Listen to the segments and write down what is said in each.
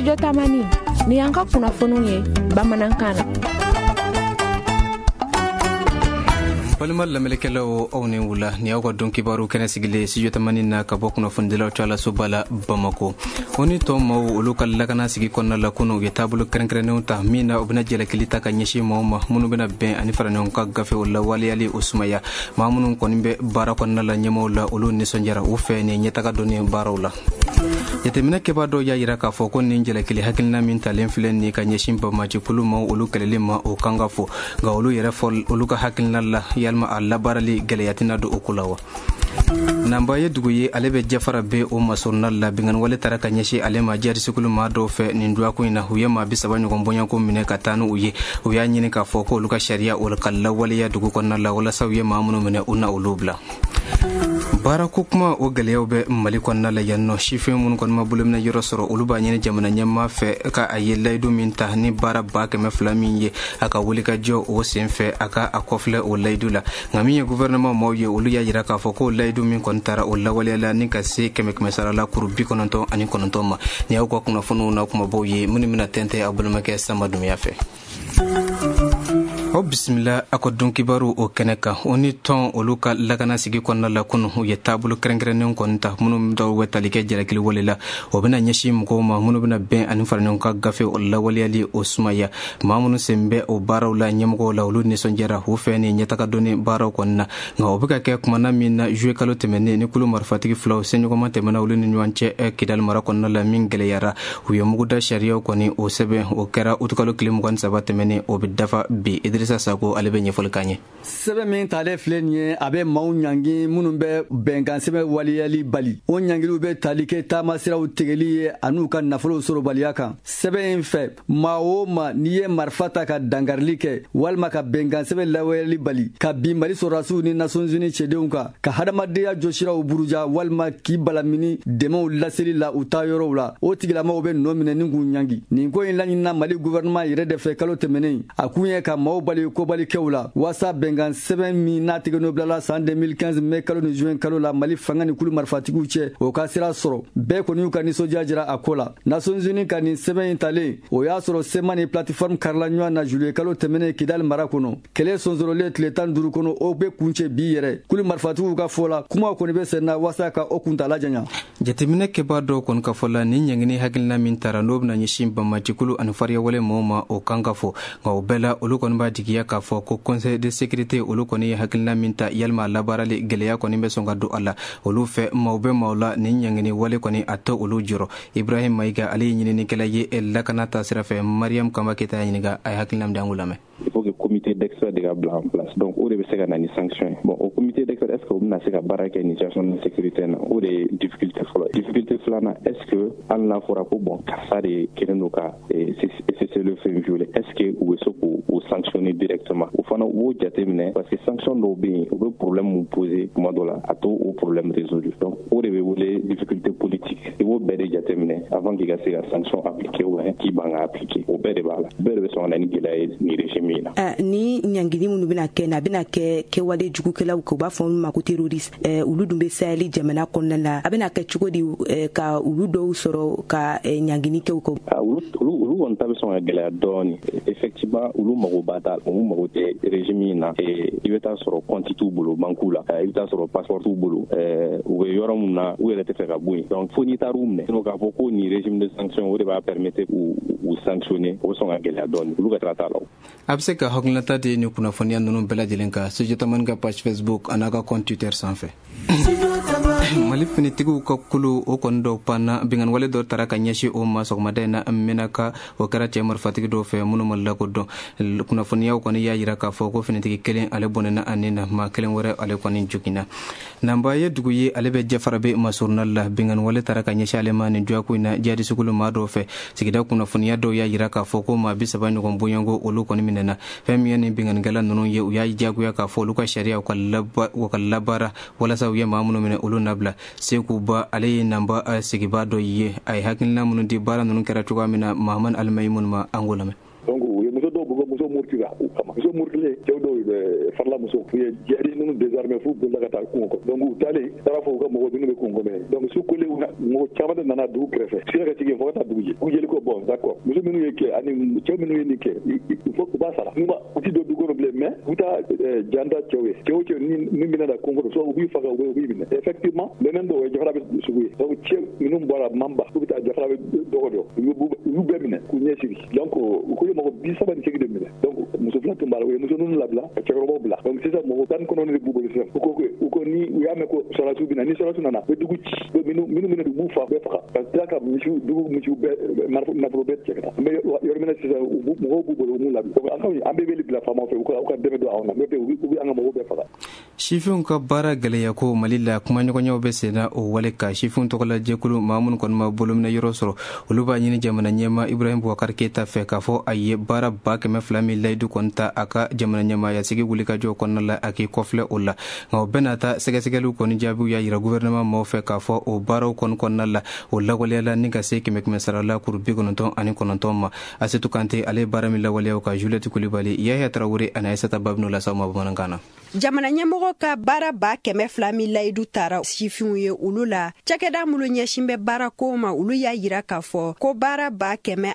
Studio Tamani ni an ka kunnafoniw ye bamanankan na. Walima lamɛlikɛlaw aw ni wula ni aw ka dɔn kibaru kɛnɛ sigilen Studio Tamani na ka bɔ kunnafonidilaw cɛla soba la Bamako. O ni tɔw maaw olu ka lakana sigi kɔnɔna la kunu u ye taabolo kɛrɛnkɛrɛnnenw ta min na u bɛna jalakili ta ka ɲɛsin maaw ma minnu bɛna bɛn ani fara ɲɔgɔn ka gafew lawaleyali o sumaya maa minnu kɔni bɛ baara kɔnɔna la ɲɛmaw la olu nisɔndiyara u fɛ ni ɲɛtaga dɔnni baaraw la. Jateminɛ kɛbaa dɔw y'a yira k'a fɔ ko nin jalakili hakilina min talen filɛ nin ka ɲɛsin bamajikulu ma olu kɛlɛli ma o kan ka fɔ nka olu yɛrɛ fɔ olu ka hakilina la yalima a labaarali gɛlɛya tɛna don o ko la wa. Namba ye dugu ye ale bɛ jafara be o masurunal la binganiwale tara ka ɲɛsin ale ma jarisikulu maa dɔw fɛ nin duwako in na u ye maa 30 ɲɔgɔn bɔɲako minɛ ka taa n'u ye u y'a ɲini k'a fɔ ko olu ka sariya o ka lawaleya dugu kɔnɔna la walasa u ye maa minnu minɛ u na olu bila. Baara ko kuma o gɛlɛyaw bɛ Mali kɔnɔna la yan nɔ sifin minnu kɔni ma bolo minɛ yɔrɔ sɔrɔ olu b'a ɲini jamana ɲɛmaa fɛ ka a ye layidu min ta ni baara 200,000 min ye a ka wuli ka jɔ o sen fɛ a ka a kɔfilɛ o layidu la nka min ye gouvernement maaw ye olu y'a yira k'a fɔ ko layidu min kɔni taara o lawaleyala ni ka se 100 sara la kuru 99 ma ni y'aw ka kunnafoniw na kumabaw ye minnu bɛna tɛntɛn a balimakɛ Samba Dumiya fɛ. O bisimila a ka dɔn kibaru o kɛnɛ kan o ni tɔn olu ka lakana sigi kɔnɔna la kunu u ye taabolo kɛrɛnkɛrɛnnenw kɔni ta minnu dɔw bɛ tali kɛ jalakili wale la o bɛna ɲɛsin mɔgɔw ma minnu bɛna bɛn ani fara ɲɔgɔn ka gafe o lawaleyali o sumaya maa minnu sen bɛ o baaraw la ɲɛmɔgɔw la olu nisɔndiyara u fɛ ni ɲɛtaga dɔnni baaraw kɔni na nka o bɛ ka kɛ kumana min na juillet kalo tɛmɛnen ni kulu marifatigi filaw senɲɔgɔnma tɛmɛna olu ni ɲɔgɔn cɛ Kidali mara kɔnɔna la min gɛlɛyara u ye muguda sariyaw kɔni o sɛbɛn o kɛra utukalo tile 23 tɛmɛnen o bɛ dafa bi Idrissa Sako ale bɛ ɲɛfɔli k'an ye. Sɛbɛn min talen filɛ nin ye a bɛ maaw ɲangi minnu bɛ bɛnkan sɛbɛn waleyali bali o ɲangiliw bɛ tali kɛ taama siraw tigɛli ye an'u ka nafolow sɔrɔbaliya kan sɛbɛn in fɛ maa o maa n'i ye marifa ta ka dangarili kɛ walima ka bɛnkan sɛbɛn lawaleyali bali ka bin Mali sɔrɔdasiw ni Nations Unies cɛdenw kan ka hadamadenya jɔsiraw buruja walima k'i balamini dɛmɛw laseli la u taa yɔrɔw la o tigilamaw bɛ nɔ minɛ ni k'u ɲangi nin ko in laɲinina Mali gouvernement yɛrɛ de fɛ kalo tɛmɛnen a kun ye ka maaw bali kobalikɛw la wasa bɛnkan sɛbɛn min n'a tigɛ n'o bilala san 2015 mai kalo ni juin kalo la Mali fanga ni kulu marifatigiw cɛ o ka sira sɔrɔ bɛɛ kɔni y'u ka nisɔndiya jira a ko la Nations Unies ka nin sɛbɛn in talen o y'a sɔrɔ sema ni plateforme karila ɲɔgɔn na juillet kalo tɛmɛnen Kidali mara kɔnɔ kɛlɛ sonsorolen tile 15 kɔnɔ o bɛ kuncɛ bi yɛrɛ kulu marifatigiw ka fɔ la kumaw kɔni bɛ senna wasa ka o kuntala janya. Jateminɛ kɛbaa dɔw kɔni ka fɔ la ni ɲɛngini hakilina min tara n'o bɛna ɲɛsin bamajikulu ani fariyawale maaw ma o kan ka fɔ nka o bɛɛ la olu kɔni b'a jigiya k'a fɔ ko conseil de sécurité olu kɔni ye hakilina min ta yalima a labaarali gɛlɛya kɔni bɛ sɔn ka don a la olu fɛ maaw bɛ maaw la ni ɲɛngini wale kɔni a tɛ olu jɔrɔ Ibrahim Mayiga ale ye ɲininikɛla ye lakana ta sira fɛ Mariam Kamba Keta y'a ɲininka a ye hakilina min di an k'u lamɛn. Il faut que comité d'experts de bila en place. Donc, o de bɛ se ka na ni sanction ye. Bon, o comité d'experts est-ce que o bɛna se ka baara kɛ ni situation de sécurité na o de ye difficulté fɔlɔ. Difficulté filanan est-ce que hali n'a fɔra ko bon karisa de kelen don ka cessez le feu violer est-ce que u bɛ se k'o sanctionner directement o fana u b'o jateminɛ parce que sanction dɔw bɛ yen u bɛ problème mun poser tuma dɔ la a to o problème résolu. Donc, o de bɛ wele difficulté politique i b'o bɛɛ de jateminɛ avant k'i ka se ka sanction appliquer ou bien k'i ban ka appliquer o bɛɛ de b'a la bɛɛ de bɛ sɔn ka na ni gɛlɛya ye ni régime ni ɲangili minnu bɛna kɛ na a bɛna kɛ kɛwale jugukɛlaw kɛ u b'a fɔ olu ma ko terroriste olu dun bɛ Sahel jamana kɔnɔna la a bɛna kɛ cogo di ka olu dɔw sɔrɔ ka ɲangini kɛ u kɔ. Olu kɔni ta bɛ sɔn ka gɛlɛya dɔɔni effectivement olu mago b'a ta olu mago tɛ régime in na i bɛ taa sɔrɔ compte t'u bolo banque la i bɛ taa sɔrɔ passeport t'u bolo u bɛ yɔrɔ min na u yɛrɛ tɛ fɛ ka bɔ yen donc fo n'i taar'u minɛ sinon k'a fɔ ko nin régime de sanction o de b'a permettre u sanctionner o bɛ sɔn ka gɛlɛya dɔɔni olu ka t'a la. A bɛ se ka hakilinata di ni kunnafoniya ninnu bɛɛ lajɛlen kan Studio Tamani ka page Facebook an'a ka compte Twitter sanfɛ. Mali finitigiw ka kulu o kɔni dɔw panna binganiwale dɔ tara ka ɲɛsin o ma sɔgɔmada in na Menaka o kɛra cɛ marifatigi dɔw fɛ minnu ma lakodɔn kunnafoniyaw kɔni y'a yira k'a fɔ ko finitigi kelen ale bɔnɛna ani na maa kelen wɛrɛ ale kɔni joginna. Namba ye dugu ye ale bɛ jafara be masurunal la binganiwale tara ka ɲɛsin ale ma nin duwako in na jadi sugulu maa dɔw fɛ sigida kunnafoniya dɔw y'a yira k'a fɔ ko maa 30 ɲɔgɔn bɔɲɔnko olu kɔni minɛna fɛn min ye nin binganikɛla ninnu ye u y'a diyagoya k'a fɔ olu ka sariya u ka labaara walasa u ye maa minnu minɛ olu nabila Sekuba ale ye namba sigibaa dɔ ye a ye hakilina minnu di baara ninnu kɛra cogoya min na Mahamani Alimayi minnu ma an k'o lamɛn. Donc u ye muso dɔw bugɔ muso murutila u kama muso murutilen cɛw dɔw farla muso fu ye jari nu désarmé fu bolla ka ta kungo donc u tale tara fo ko mo binu be kungo me donc su kole mo chamade nana du préfet sira ka tige fo ta duje u jeli ko bon d'accord muso minu ye ke ani chew minu ye ni ke il faut ko ba sala numa uti do dugo problème mais uta janda chewe ni mina da kungo so u fa ga u bi mina effectivement lenen do jafra be subuye donc chew minu mbora mamba uta jafra be dogodo yu be mina ku nyesi donc ko mo bi sabani chegi de mina donc muso fla tumbala we muso nunu labla chegro bo bla donc c'est ça mo tan ko non le bubo le sem ko ni uyame ko sala subina ni sala sunana be dugu ci minu du bu fa be fa parce que michu dugu michu be na pro bet chekata mais yor mena c'est ça mo bubo mu labla donc akawi ambe be libla fa mo fe ko debe do awna be ubi anga mo be fa shifun ka bara galeya ko malilla kuma nyogo nyaw be sena o wale ka shifun to kala jekulu mamun kon ma bolum na yoro soro uluba nyini jamana nyema Ibrahim Boubacar Keita fe ka fo aye bara ba ke me flami laydu konta aka jamana nyema ya sigi gulika jo kon la aki kofle ulla ngo benata sege segelu kon jabu ya ira gouvernement mo fe ka fo o baro kon la o lagole la ninga se ke mek mesara la kur bi kononton ani kononton ma asetu kante ale barami la wale ka Juliette Coulibaly ya Traoré ana Aissata Babnou la sama banangana jamana ɲɛmɔgɔ ka baara ba 200 layidu tara sifinw ye olu la cakɛda mulu ɲɛsin bɛ baara ko ma olu y'a yira k'a fɔ ko baara ba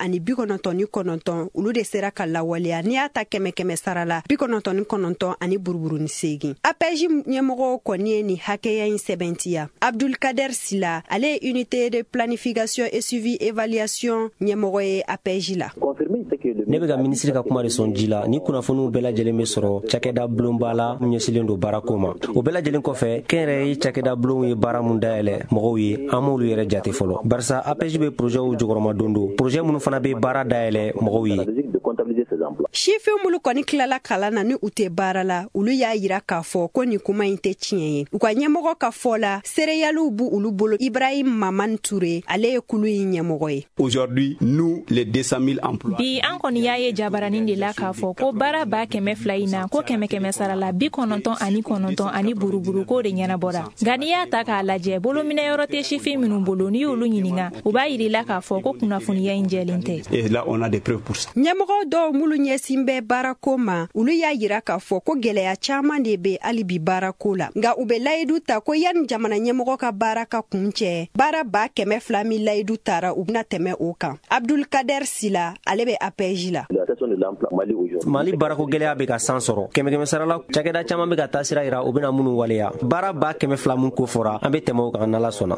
199 olu de sera ka lawaleya ni y'a ta 100 sara la 99 ani buruburuni segin APJ ɲɛmɔgɔ kɔni ye ni hakɛya in sɛbɛntiya Abdulkader Sila ale ye unité de planification et suivi évaluation ɲɛmɔgɔ ye APJ la ne bɛ ka ministre ka kuma de sɔn ji la ni kunnafoniw bɛɛ lajɛlen bɛ sɔrɔ cakɛda bulonba la ɲɛsilen do baarako ma o bɛɛ lajɛlen kɔfɛ kɛnɛrɛ ye cakɛda bulonw ye baara mun dayɛlɛ mɔgɔw ye an m'olu yɛrɛ jate fɔlɔ barisa APJ bɛ projɛw jukɔrɔma don do projet minnu fana bɛ baara dayɛlɛ mɔgɔw ye sifin mulu kɔni tilala kalan na ni u tɛ baara la olu y'a yira k'a fɔ ko nin kuma in tɛ tiɲɛ ye u ka ɲɛmɔgɔ ka fɔ la sereyaliw bu olu bolo Ibrahim Mamani Touré ale ye kulu in ɲɛmɔgɔ ye aujourd'hui nous les 200 000 emplois bi an kɔni y'a ye jabaranin de la k'a fɔ ko baara ba 200 in na ko 100 sara la 99 ani buruburu ko de ɲɛnabɔra nka n'i y'a ta k'a lajɛ bolominɛyɔrɔ tɛ sifin minnu bolo n'i y'olu ɲininga u b'a yirila k'a fɔ ko kunnafoniya in jɛlen tɛ et là on a des preuves pour ça ɲɛmɔgɔ dɔw mulu ɲɛsin bɛ baarako ma olu y'a yira k'a fɔ ko gɛlɛya caaman de be hali bi baarako la nka u be layidu ta ko yani jamana ɲɛmɔgɔ ka baara ka kun cɛ baara ba 200 min layidu tara u bena tɛmɛ o kan Abdulkader Sila ale be APJ la Mali baarako gɛlɛya be ka san sɔrɔ 100 sarala cakɛda caman be ka taa sira yira u bena minnu waleya baara ba 200 mun ko fɔra an be tɛmɛ o kan n'Ala sɔnna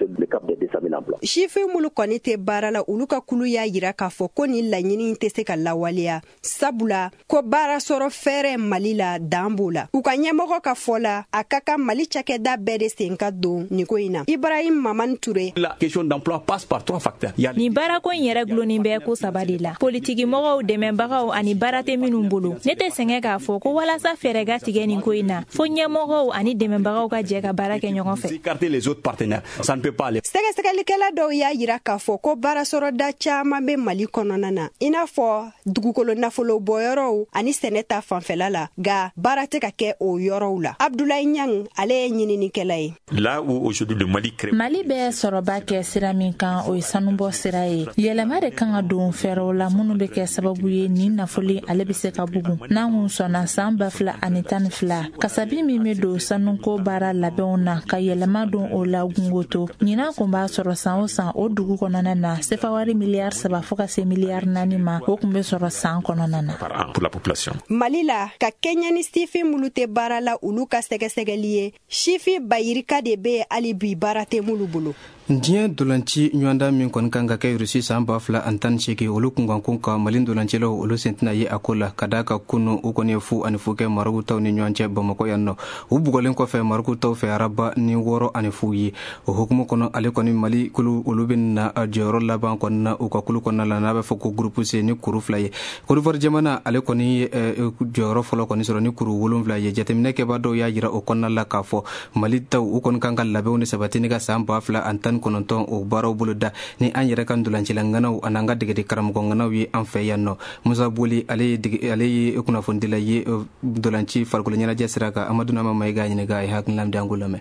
sifin mulu kɔni tɛ baara la olu ka kulu y'a yira k'a fɔ ko ni laɲini tɛ se ka lawaleya sabula ko baara sɔrɔ fɛrɛ Mali la dan b'o la u ka ɲɛmɔgɔ ka fɔ la a ka kan Mali cakɛda bɛɛ de sen ka don nin ko in na Ibrahim Mamani Touré la question d'emploi passe par 3 facteurs ni baarako in yɛrɛ gulonin bɛ ko 3 de la politiki mɔgɔw dɛmɛbagaw ani baara tɛ minnu bolo ne tɛ sɛngɛ k'a fɔ ko walasa fɛrɛ ka tigɛ nin ko in na fo ɲɛmɔgɔw ani dɛmɛbagaw ka jɛ ka baara kɛ ɲɔgɔn fɛ écarter les autres partenaires ça ne peut pas aller sɛgɛsɛgɛlikɛla dɔw y'a yira k'a fɔ ko baarasɔrɔda caaman be Mali kɔnɔna na i n'a fɔ dugukolo nafolo bɔyɔrɔw ani sɛnɛ ta fanfɛla la ga baara tɛ ka kɛ o yɔrɔw la Abdoulaye Niang ale ye ɲininikɛla ye là où aujourd'hui le Mali bɛ sɔrɔba kɛ sira min kan o ye sanubɔ sira ye yɛlɛma de kan ka don fɛɛrɛw la minnu bɛ kɛ sababu ye nin nafoli ale bɛ se ka bugu n'an kun sɔnna san 2012 kasabi min bɛ don sanuko baara labɛnw na ka yɛlɛma don o la gungoto ɲinan kun b'a sɔrɔ san o san o dugu kɔnɔna na sefawari miliyari 3 fo ka se miliyari 4 ma o kun bɛ sɔrɔ san kɔnɔna na pour la population Mali la ka kɛɲɛ ni sifin mulu tɛ baara la olu ka sɛgɛsɛgɛli ye sifin bayirika de be hali bi baara tɛ mulu bolo diɲɛ dolanci ɲɔgɔnda min kɔni kan ka kɛ Rusi san 2018 olu kunkan ka Mali dolancilaw olu sentina ye a ko la ka da ka kunu u kɔni ye fu ani fu kɛ Maroc taw ni ɲɔgɔn cɛ Bamako yan nɔ u bugɔlen kɔfɛ Maroc taw fɛ araba ni 6 ani fu ye o hukumu kɔnɔ ale kɔni Mali kulu olu bɛna jɔyɔrɔ laban kɔni na u ka kulu kɔnɔ la n'a bɛ fɔ ko groupe C ni kuru 2 ye Côte d'Ivoire jamana ale kɔni ye jɔyɔrɔ fɔlɔ kɔni sɔrɔ ni kuru 7 ye jateminɛ kɛbaa dɔw y'a yira o kɔnɔ la k'a fɔ Mali taw u kɔni kan ka labɛnw ni sabati ni ka san 2019 o baaraw bolo da ni an yɛrɛ ka ndolancila nganaw an'an ka degede karamɔgɔ nganaw ye an fɛ yan nɔ Musa Boli ale ye kunnafonidila ye dolanci farikolo ɲɛnajɛ sira kan Amadu Nama Mayiga ɲininka a ye hakilina di an ko lamɛn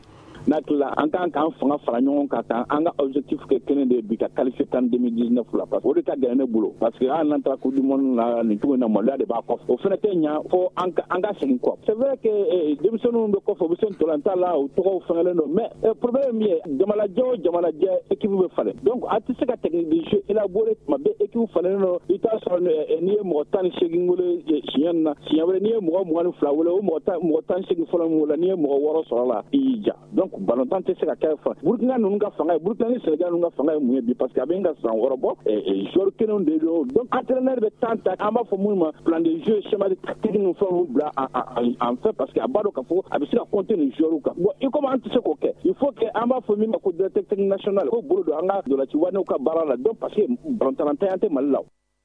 n'a tila an kan k'an fanga fara ɲɔgɔn kan kan an ka objectif kɛ kelen de bi ka qualifier CAN 2019 la parce que o de ka gɛlɛn ne bolo parce que an n'an taara coupe du monde la nin cogo in na maloya de b'a kɔfɛ o fana tɛ ɲa fo an ka segin kɔ c'est vrai que denmisɛnninw bɛ kɔfɛ u bɛ se ntolanta la u tɔgɔw fɛngɛlen don mais problème min ye jamanajɛ o jamanajɛ équipe bɛ falen donc a tɛ se ka technique de jeu élaboré tuma bɛɛ équipe falen don i t'a sɔrɔ n'i ye mɔgɔ 18 wele siɲɛ na siɲɛ wɛrɛ n'i ye mɔgɔ 22 wele o mɔgɔ 18 fɔlɔ min wele n'i ye mɔgɔ 6 sɔrɔ la i y'i ja donc ballontan tɛ se ka kɛ fa Burkina ninnu ka fanga ye Burkina ni Sénégal ninnu ka fanga ye mun ye bi parce que a bɛ ka san 6 bɔ joueur kelenw de don donc entraîneur bɛ temps ta an b'a fɔ minnu ma plan de jeu schéma de tactique ninnu fɛnw bila en fait parce que a b'a dɔn k'a fɔ a bɛ se ka compter nin joueurs kan bon i comme an tɛ se k'o kɛ il faut que an b'a fɔ min ma ko directeur technique national ko bolo don an ka dolaci wanew ka baara la donc parce que ballontanantanya tɛ Mali la.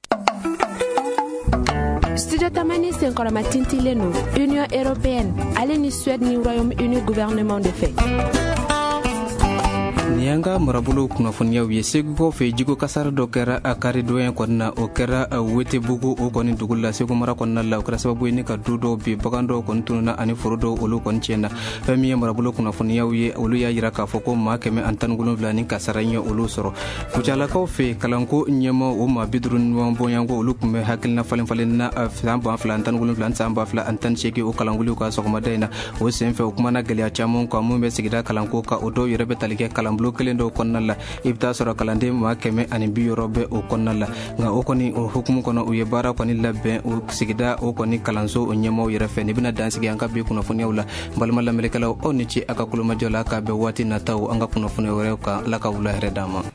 Studio Tamani senkɔrɔma tintilen no Union Européenne ale ni Suède ni Royaume-Uni gouvernement de fait. Nianga marabolo kunnafoniyaw ye segu ko fe jigo kasar do kɛra a kari doyen kɔnɔna o kɛra Wetebogo o kɔni dugu la Segu mara kɔnɔna la o kɛra sababu ye ni ka du dɔw bi bagan dɔw kɔni tununa ani foro dɔw olu kɔni tiɲɛna fɛn min ye marabolo kunnafoniyaw ye olu y'a yira k'a fɔ ko maa 117 ni kasara ye olu sɔrɔ kucalakaw fe kalanko ɲɛma o maa 50 bonyanko olu kun bɛ hakilina falen na san 2017 san 2018 o kalanguliw ka sɔgɔmada in na o senfɛ o kumana gɛlɛya caman kan mun bɛ sigida kalanko ka o dɔw yɛrɛ bɛ tali kɛ kalanbulon kelen dɔw kɔnɔna la i bɛ taa sɔrɔ kalanden maa 120 bɛ o kɔnɔna la nka o kɔni o hukumu kɔnɔ u ye baara kɔni labɛn o sigida o kɔni kalanso o ɲɛmaaw yɛrɛ fɛ ni bɛna dansigi an ka bi kunnafoniyaw la balima lamɛnnikɛlaw aw ni ce a ka kulomajɔ la k'a bɛn waati nataw an ka kunnafoniya wɛrɛw kan Ala ka wula hɛrɛ d'an ma.